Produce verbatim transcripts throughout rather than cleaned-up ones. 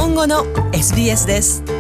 本語の エスビーエス です。 こん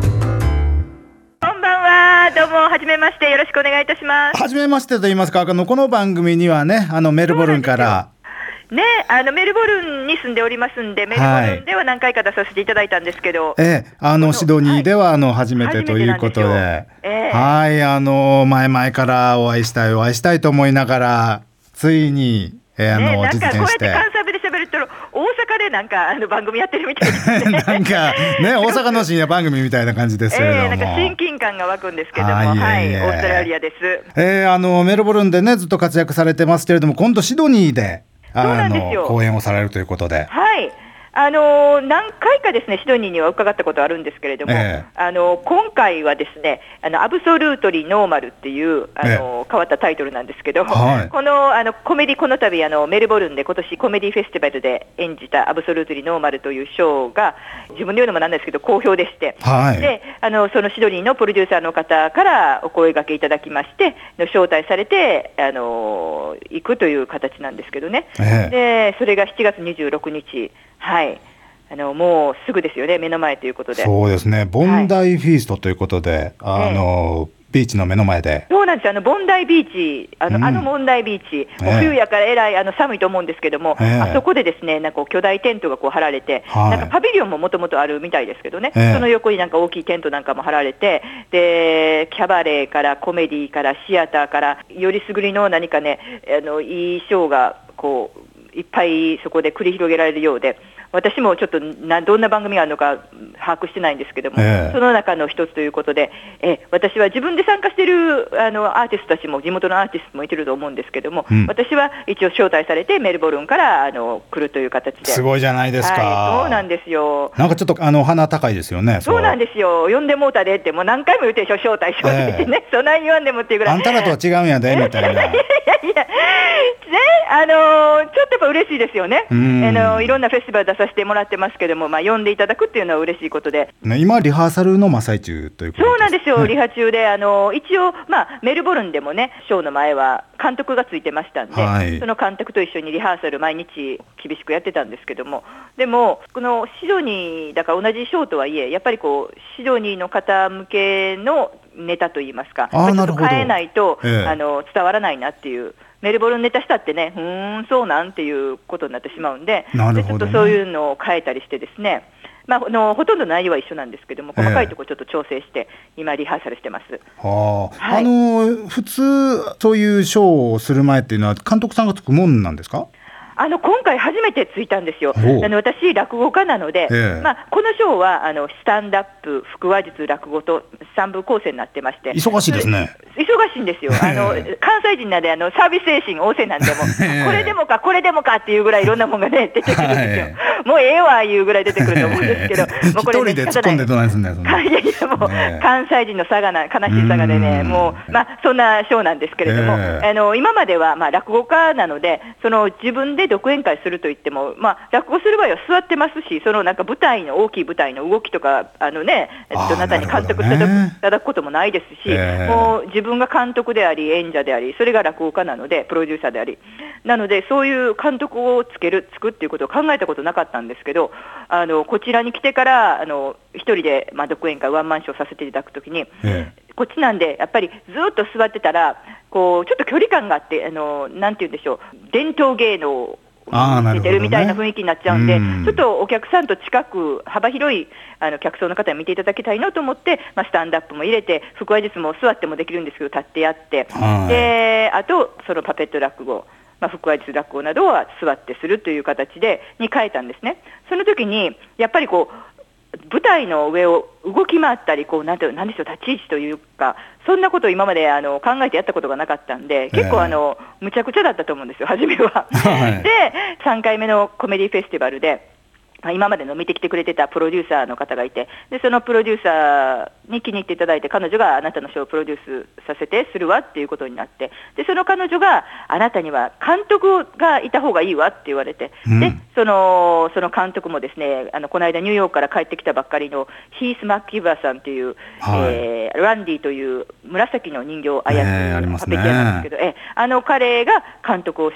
ばんは、どうもはじめまして、よろしくお願いいたします。 はじめましてと言いますか、あのこの番組にはね、あのメルボルンからね、あのメルボルンに住んでおりますんで、メルボルンでは何回か出させていただいたんですけど、 ええ、あのシドニーではあの初めてということで、はいええ、はいあの前々からお会いしたいお会いしたいと思いながらついに、えー、あの、ね、実現して、 なんかこうやって関西弁で喋ると大阪でなんかあの番組やってるみたいですねなんかね、大阪の深夜番組みたいな感じですけれども、 えー、なんか親近感が湧くんですけども、はい、はい、オーストラリアです。 えー、あのメルボルンでねずっと活躍されてますけれども、今度シドニーであの講演をされるということで、 はい、あのー、何回かですねシドニーには伺ったことあるんですけれども、えー、あのー、今回はですねあのアブソルートリーノーマルっていうあのーえー、変わったタイトルなんですけど、はい、このあのコメディこの度あのメルボルンで今年コメディフェスティバルで演じたアブソルートリーノーマルというショーが自分で言うのもなんですけど好評でして、はい、であのそのシドニーのプロデューサーの方からお声掛けいただきまして招待されてあのー、行くという形なんですけどね、えー、でそれがしちがつにじゅうろくにち、はい、あのもうすぐですよね、目の前ということで。 そうですね、ボンダイフィーストということで、はい、あの、えー、ビーチの目の前で。 そうなんですよ、あのボンダイビーチ、あの、うん、あのボンダイビーチ、もう冬やからえらいあの寒いと思うんですけども、えー、あそこでですねなんか巨大テントがこう張られて、はい、なんかパビリオンももともとあるみたいですけどね、えー、その横になんか大きいテントなんかも張られて、でキャバレーからコメディからシアターからよりすぐりの何かねあのいいショーがこういっぱいそこで繰り広げられるようで、私もちょっとなどんな番組があるのか把握してないんですけども、えー、その中の一つということで、え私は自分で参加しているあのアーティストたちも地元のアーティストもいてると思うんですけども、うん、私は一応招待されてメルボルンからあの来るという形で。 すごいじゃないですか、 はい、そうなんですよ。 なんかちょっとあの鼻高いですよね。 そうなんですよ、呼んでもうたでってもう何回も言って招待招待ってね、えー、そんな言わんでもっていうぐらい、 あんたらとは違うんやでみたいな。いやいやいやね、あのー、ちょっとやっぱ嬉しいですよね。あのいろんなフェスティバル出させてもらってますけども、まあ、呼んでいただくっていうのは嬉しいことで、 ね、今リハーサルの真っ最中ということです。 そうなんですよ、リハ中であの一応、まあ、メルボルンでもねショーの前は監督がついてましたんで、はい、その監督と一緒にリハーサル毎日厳しくやってたんですけども、でもこのシドニーだから同じショーとはいえやっぱりこうシドニーの方向けのネタといいますか、ちょっと変えないと、ええ、あの伝わらないなっていう、メルボルンネタしたってね、うーんそうなんていうことになってしまうんで、 なるほどね、 でちょっとそういうのを変えたりしてですね、まあ、のほとんど内容は一緒なんですけども、細かいところちょっと調整して、ええ、今リハーサルしてます。 はあ、はい、あの普通そういうショーをする前っていうのは監督さんがつくもんなんですか？ あの今回初めてついたんですよ。あの私落語家なので、ええ、まあ、このショーはあのスタンダップ、腹話術、落語とさんぶ構成になってまして、 忙しいですね。 忙しいんですよ。あの関西人なんであのサービス精神旺盛なんでもこれでもかこれでもかっていうぐらいいろんなものがね出てくるんですよ、はい、もうええわいうぐらい出てくると思うんですけどもうこれ、ね、 一人で突っ込んでどないすんねん。 いやいやもう、ね、関西人の差がな悲しい差がでね、もう、まあ、そんなショーなんですけれども、えー、あの今までは、まあ、落語家なのでその自分で独演会するといっても、まあ、落語する場合は座ってますし、そのなんか舞台の大きい舞台の動きとかあの、ね、どなたに監督していただくこともないですし、えー、もう自分が監督であり演者であり、それが落語家なのでプロデューサーでありなので、そういう監督をつけるつくっていうことを考えたことなかったんですけど、あのこちらに来てからあの一人で、まあ、独演会ワンマンショーさせていただくときに、えー、こっちなんでやっぱりずっと座ってたらこうちょっと距離感があって、あのなんて言うんでしょう、伝統芸能を見てるみたいな雰囲気になっちゃうんで、ね、ちょっとお客さんと近く幅広いあの客層の方に見ていただきたいなと思って、まあ、スタンドアップも入れて腹話術も座ってもできるんですけど立ってやって、であとそのパペット落語、まあ、腹話術落語などは座ってするという形でに変えたんですね。その時にやっぱりこう舞台の上を動き回ったりこうなんてなんでしょう、立ち位置というか、そんなことを今まであの考えてやったことがなかったんで、結構あの、えー、むちゃくちゃだったと思うんですよ初めは、はい、でさんかいめのコメディフェスティバルで今までの見てきてくれてたプロデューサーの方がいて、でそのプロデューサーに気に入っていただいて、彼女があなたのショーをプロデュースさせてするわっていうことになって、でその彼女があなたには監督がいた方がいいわって言われて、うん、でそのその監督もですね、あのこの間ニューヨークから帰ってきたばっかりのヒース・マッキーバーさんという、はい、えー、ランディという紫の人形を操るパペティアなんですけど、えー、あの彼が監督をして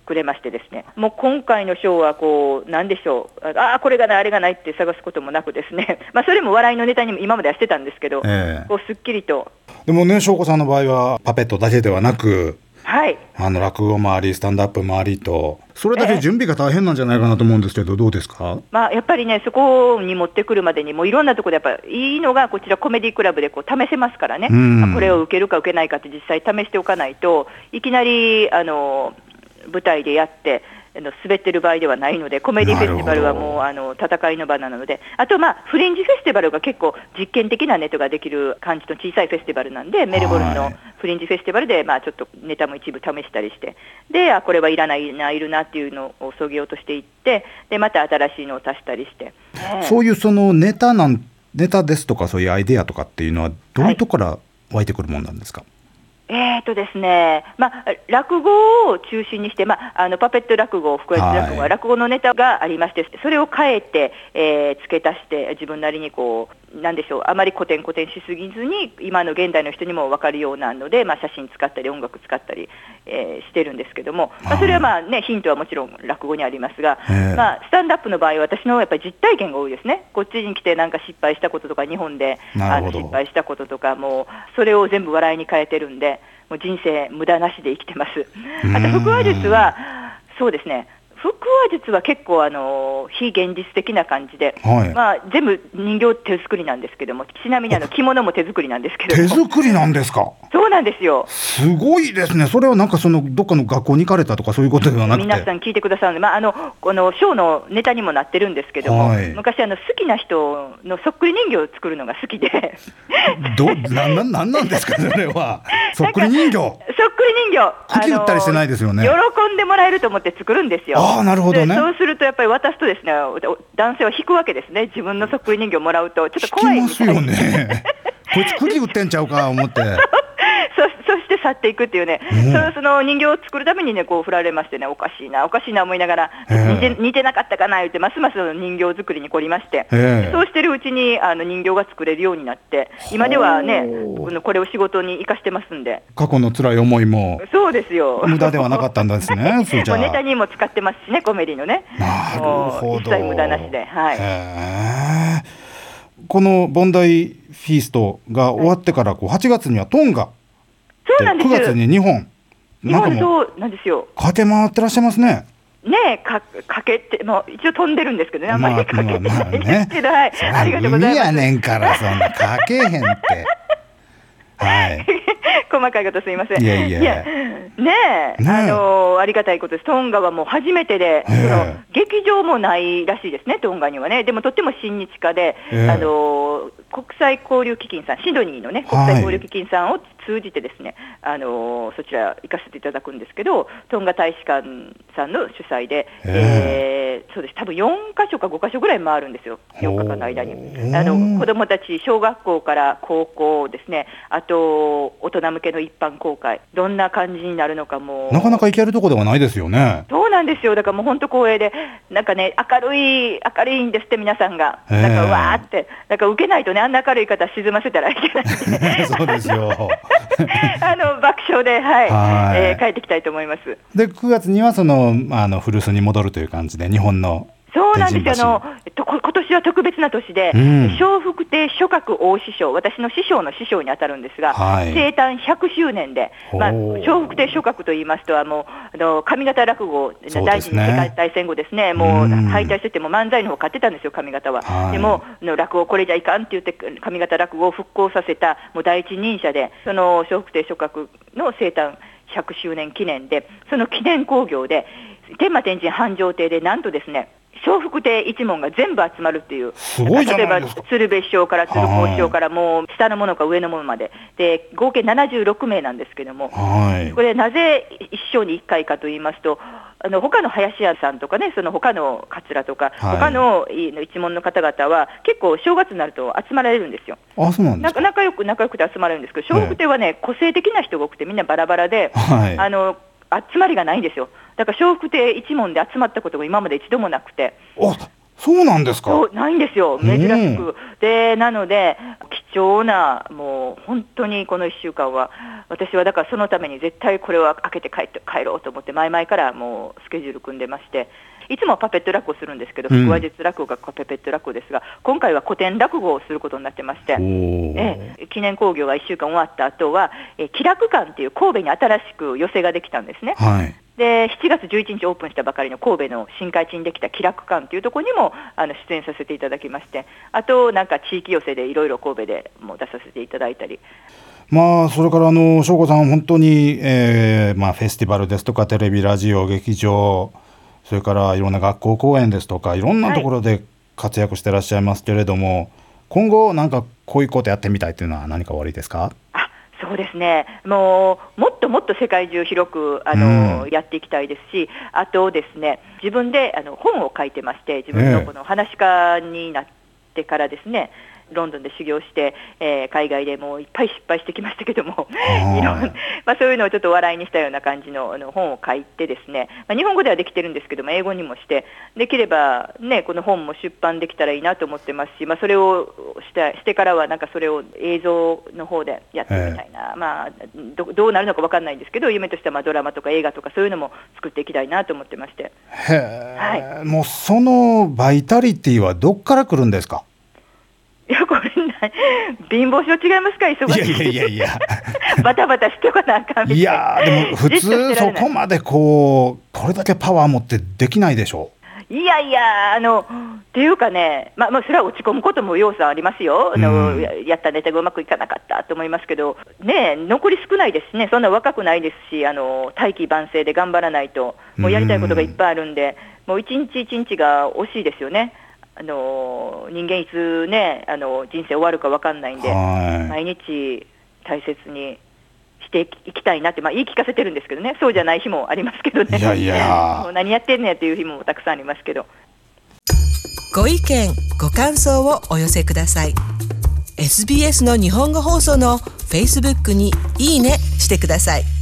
くれましてですね、もう今回の賞はこう何でしょう、ああこれがないあれがないって探すこともなくですねまあそれも笑いのネタにも今まではしてたんですけど、えー、こうすっきりと。 でもね、翔子さんの場合はパペットだけではなく、はい、あの落語もありスタンドアップもありと、それだけ準備が大変なんじゃないかなと思うんですけど、どうですか？ まあ、やっぱりね、そこに持ってくるまでにもういろんなところでやっぱりいいのがこちらコメディクラブでこう試せますからね、まあ、これを受けるか受けないかって実際試しておかないといきなりあの舞台でやって滑ってる場合ではないので、コメディフェスティバルはもうあの戦いの場なので、あとまあフリンジフェスティバルが結構実験的なネタができる感じの小さいフェスティバルなんで、メルボルンのフリンジフェスティバルでまあちょっとネタも一部試したりして、であこれはいらないな、いるなっていうのをそぎ落としていって、でまた新しいのを足したりして、 ね、そういうそのネタなんネタですとかそういうアイデアとかっていうのはどういうところから湧いてくるものなんですか？はい、 えーとですね、まあ、落語を中心にして、まあ、あのパペット落語、腹話落語は落語のネタがありまして、それを変えて、えー、付け足して自分なりにこうなんでしょう、あまり古典古典しすぎずに今の現代の人にも分かるようなので、まあ、写真使ったり音楽使ったり、えー、してるんですけども、まあ、それはまあ、ね、ヒントはもちろん落語にありますが、まあ、スタンドアップの場合は私のやっぱり実体験が多いですね。こっちに来てなんか失敗したこととか、日本であの失敗したこととか、もうそれを全部笑いに変えてるんで、もう人生無駄なしで生きてます。あと腹話術はそうですね、腹話術は結構あの非現実的な感じで、はい、まあ、全部人形手作りなんですけども、ちなみにあの着物も手作りなんですけども。 手作りなんですか？ そうなんですよ。 すごいですね。それはなんかそのどっかの学校に行かれたとかそういうことではなくて、 皆さん聞いてくださるので、まあ、あのこのショーのネタにもなってるんですけども、はい、昔あの好きな人のそっくり人形を作るのが好きでどなななんなんですかそれはそっくり人形そっくり人形茎打ったりしてないですよね。 喜んでもらえると思って作るんですよ。 ああ、なるほどね。 そうするとやっぱり渡すとですね、男性は引くわけですね。自分のそっくり人形をもらうとちょっと怖いみたいな。 引きますよねこいつ釘打ってんちゃうか思ってそ, そして去っていくっていうね、うん、そ, その人形を作るためにねこう振られましてね、おかしいなおかしいな思いながら似 て, 似てなかったかな言ってますますの人形作りに凝りまして、そうしてるうちにあの人形が作れるようになって、今ではねこれを仕事に生かしてますんで、 過去の辛い思いもそうですよ無駄ではなかったんですねもうネタにも使ってますしね、コメディのね。 なるほど、 一切無駄なしで、はい、 へこのボンダイフィーストが終わってからこうはちがつにはトンガ、 そうなんですくがつに日本、 日本でそうなんですよ。 駆け回ってらっしゃいますね。 ねえ、かかけてもう一応飛んでるんですけどね、あんまりかけてないですけど、はい、ありがとうございます。 意味やねんからそんなかけへんってはい細かいことすいません。 いやいや、 いやねえ、ねえ、あのー、ありがたいことです。トンガはもう初めてで、その劇場もないらしいですね、トンガにはね。でもとっても親日家で、あのー、国際交流基金さん、シドニーのね国際交流基金さんを通じてですね、はい、あのー、そちら行かせていただくんですけど、トンガ大使館さんの主催で、えー、そうです、多分よんかしょかごかしょぐらい回るんですよ、よっかかんの間に。あの子どもたち小学校から高校ですね、あと大人向けの一般公開、どんな感じになるのかもなかなか行けるところではないですよね。 そうなんですよ。だからもう本当光栄で、なんかね明るい明るいんですって、皆さんがなんかわーってなんか受けないとね、あんな明るい方沈ませたらいけないんで、ね、 そうですよあの爆笑で、はいはい、えー、帰ってきたいと思います。 でくがつにはそのあの古巣に戻るという感じで、日本のそうなんですよ。あの、えっと、今年は特別な年で、うん、笑福亭諸閣大師匠、私の師匠の師匠にあたるんですが、はい、生誕ひゃくしゅうねんで、まあ、笑福亭諸閣と言いますと、はもうあの上方落語、ね、第一次世界大戦後ですね、もう敗退してても漫才の方買ってたんですよ、上方は。はい、でもの落語これじゃいかんって言って上方落語を復興させたもう第一人者で、その笑福亭諸閣の生誕ひゃくしゅうねん記念で、その記念興行で天満天神繁盛亭でなんとですね、笑福亭一門が全部集まるっていう、 すごいじゃないですか。 例えば鶴瓶師匠から鶴光師匠からもう下のものか上のものまでで合計ななじゅうろくめいなんですけども、はい、これなぜ一生にいっかいかと言いますと、あの他の林家さんとかね、その他の桂とか、はい、他の一門の方々は結構正月になると集まられるんですよ。 あ、そうなんですか。 仲良く仲良くて集まれるんですけど、笑福亭はね、はい、個性的な人が多くてみんなバラバラで、はい、あの集まりがないんですよ。だから笑福亭一門で集まったことが今まで一度もなくて。 あ、そうなんですか。 そうないんですよ、珍しく。でなので貴重な、もう本当にこのいっしゅうかんは私はだからそのために絶対これは開けて帰って帰ろうと思って前々からもうスケジュール組んでまして、いつもパペット落語するんですけど、腹話術落語がパペット落語ですが、今回は古典落語をすることになってまして、ええ、記念興行がいっしゅうかん終わった後は、え気楽館っていう神戸に新しく寄席ができたんですね。 はい、 でしちがつじゅういちにちオープンしたばかりの神戸の新海地にできた気楽館というところにもあの出演させていただきまして、あとなんか地域寄席でいろいろ神戸でも出させていただいたり、 まあそれからあの翔子さん本当に、えーまあ、フェスティバルですとかテレビラジオ劇場、それからいろんな学校公演ですとかいろんなところで活躍してらっしゃいますけれども、はい、今後なんかこういうことやってみたいというのは何かおありですか？ あ、そうですね、もうもっともっと世界中広くあの、うん、やっていきたいですし、あとですね、自分であの本を書いてまして、自分のこの話し家になってからですね、えー、ロンドンで修行して、えー、海外でもういっぱい失敗してきましたけどもいろん、まあ、そういうのをちょっと笑いにしたような感じ の, あの本を書いてですね、まあ、日本語ではできてるんですけども英語にもしてできれば、ね、この本も出版できたらいいなと思ってますし、まあ、それをしてしてからはなんかそれを映像の方でやってみたいな、まあ、ど, どうなるのか分かんないんですけど、夢としてはまあドラマとか映画とかそういうのも作っていきたいなと思ってまして。 へ、はい、もうそのバイタリティはどっから来るんですか？ いやこれ貧乏症違いますか？忙しい。 いやいやいやいやバタバタしておかなあかんみたいな。 いやでも普通そこまでこうこれだけパワー持ってできないでしょう。 いやいやあのっていうかね、まあ、まあそれは落ち込むことも要素ありますよ。あの、うん、やったネタがうまくいかなかったと思いますけどね、残り少ないですしね、そんな若くないですし、あの大器晩成で頑張らないともうやりたいことがいっぱいあるんで、うん、もう一日一日が惜しいですよね。あの人間いつねあの人生終わるか分かんないんで、毎日大切にしていきたいなって、まあ、言い聞かせてるんですけどね、そうじゃない日もありますけどね。 いやいやもう何やってんねんっていう日もたくさんありますけど。 ご意見ご感想をお寄せください。 エスビーエス の日本語放送の Facebook にいいねしてください。